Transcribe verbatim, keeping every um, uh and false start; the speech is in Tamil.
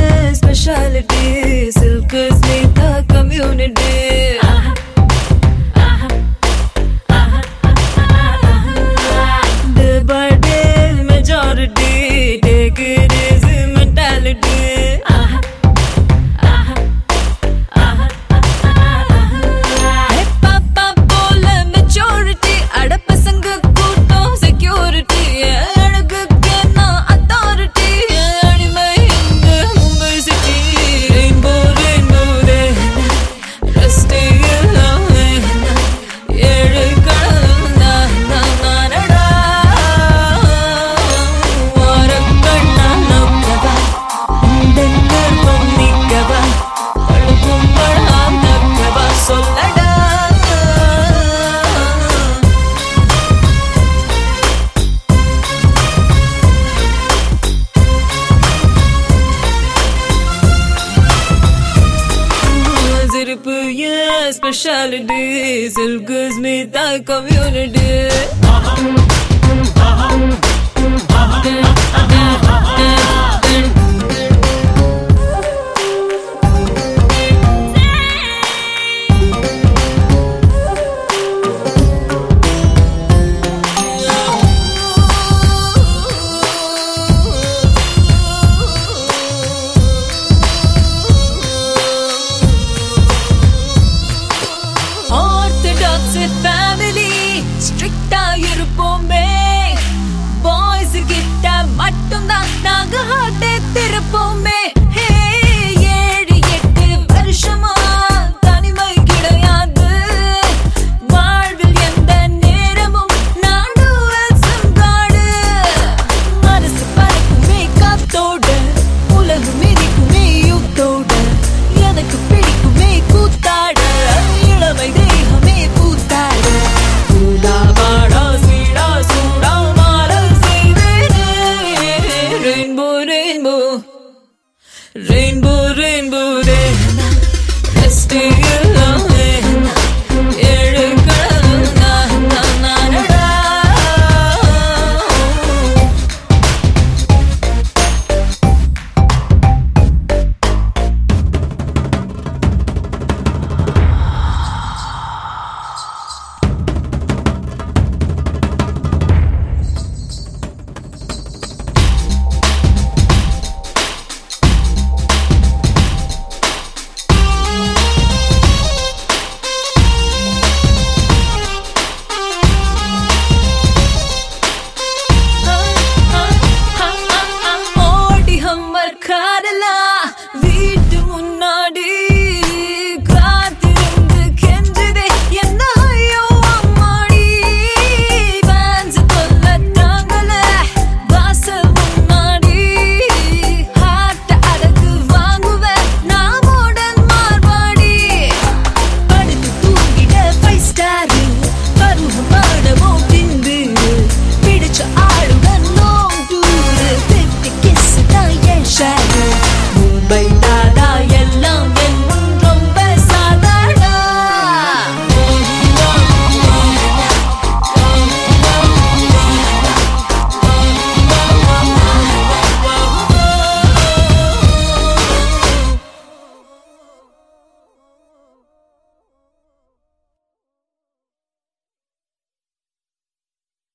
speciality. Silk is made the community. Day by day majority, take it easy mentality. Hey papa bola maturity, ada pasanga kuto security. Adugu kena authority, anime inga Mumbai city. Rainbow rainbow de rusty alone. Yedi kadalna na nada. Varakkanna nokkava, undennar ponnikava, kalkum padam nakkava sollada. Zirpu ye speciality, silk is made the community. Orthodox family, strict ah irupome. Boys kitta mattum dhaan naga heart thirupome. Hey ஏழு எட்டு வருஷமா தனிமை கிடையாது. வாழ்வில் எந்த நேரமும் நாடுவல் சங்காடு. மனசு பறக்குமே காத்தோட, உலகம் மிதிக்குமே யுத்தோட. எனக்கு பிடிக்குமே கூத்தாட, இளமை தேகமே பூத்தாட. கூடாபாடா சீடா சூடா மாறல் செய்வேனே. Rainbow rainbow rainbow rainbow day, resting alone.